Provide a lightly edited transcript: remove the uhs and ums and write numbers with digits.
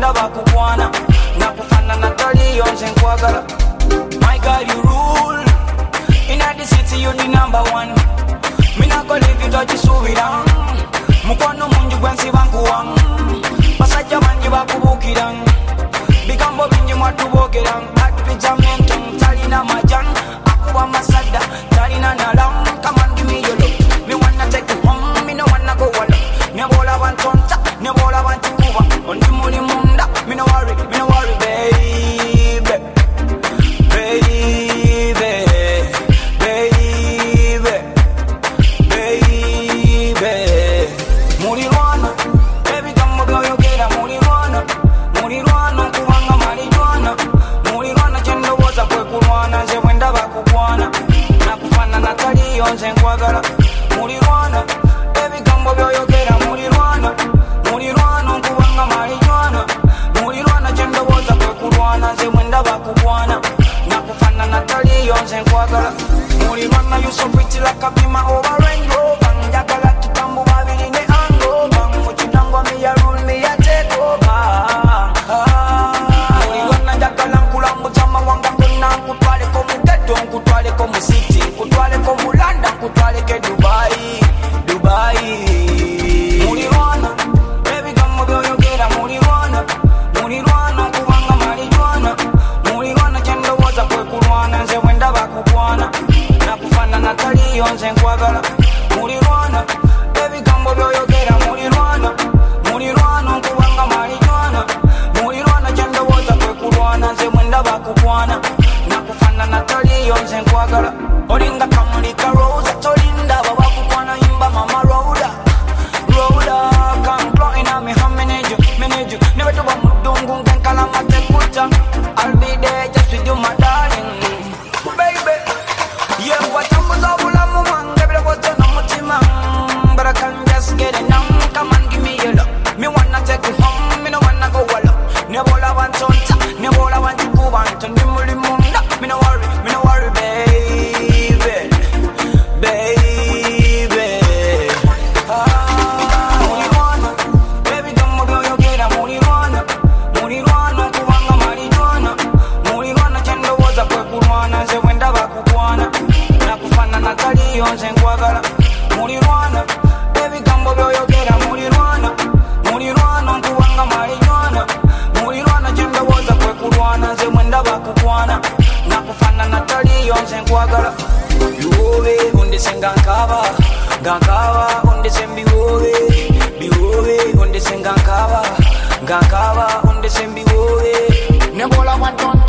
wenda bakukwana nakufana natali yonse nkwagala. My girl, you rule in the city, you the number one. Me not gonna leave you to just so it down. Mukwano munju gwensi bankuwang basajja banji bakubukirang bigambo bingi mwatubogera atujamento talina majan akuba masada talina nalam. Come on, give me your love. Me wanna take you home, me no wanna go alone. Nebola bantonta, nebola bantikuba. Ondi muli munda, me no worry, baby, baby, baby, baby. Mulirwana, baby kama byoyogera mulirwana, mulirwana kubanga malijwana, mulirwana chendo woza kwe kulwana nze wenda bakukwana nakufana natali yonse nkwagala. Mulirwana, baby kama byoyogera mulirwana, mulirwana kubanga malijwana, mulirwana chendo woza kwe kulwana nze wenda bakukwana nakufana natali yonse nkwagala. Mulirwana, you so pretty like a bima over rainbow. Banjagala tutambu babiri ne ango bang muchidangwa me ya rule me ya take over. Mulirwana njagala nkulambu chama wanga kuna nkutwale ko mugeto nkutwale ko musiti nkutwale ko mulanda nkutwale ke Dubai, Dubai. Mulirwana, baby kama byoyogera mulirwana, mulirwana kubanga malijwana, mulirwana chendo woza kwe kulwana nze wenda bakukwana nakufana natali yonse nkwagala. Mulirwana, baby kama byoyogera mulirwana, mulirwana kubanga malijwana, mulirwana chendo woza kwe kulwana nze wenda bakukwana nakufana natali yonse nkwagala. Olinga kamulika rosa tolinda babakukwana imba mama roda roda kanklo ina mi hamenejo menejo never to ba mudungu ngenkala matekuta. I'll be there just with you my darling baby. Yeah, what I'm was all I'm on, baby, what's on mutima, but I can't just get it now. Come on, give me your love. Me wanna take you home, me no wanna go alone. Never I want to talk, never I want to go on to Nimuli Munda. Me no worry, baby, baby. Mulirwana, baby, come over, you get a mulirwana, mulirwana, kubanga malijwana, mulirwana, chendo woza kwe kulwana, nze wenda bakukwana nakufana natali yonse nkwagala. Mulirwana, baby kama byoyogera mulirwana, mulirwana kubanga malijwana, mulirwana chendo woza kwe kulwana nze wenda bakukwana nakufana natali yonse nkwagala. Biwobe undisenga nkaba ngankaba undisembi wobe biwobe undisenga nkaba ngankaba undisembi wobe nebola wanton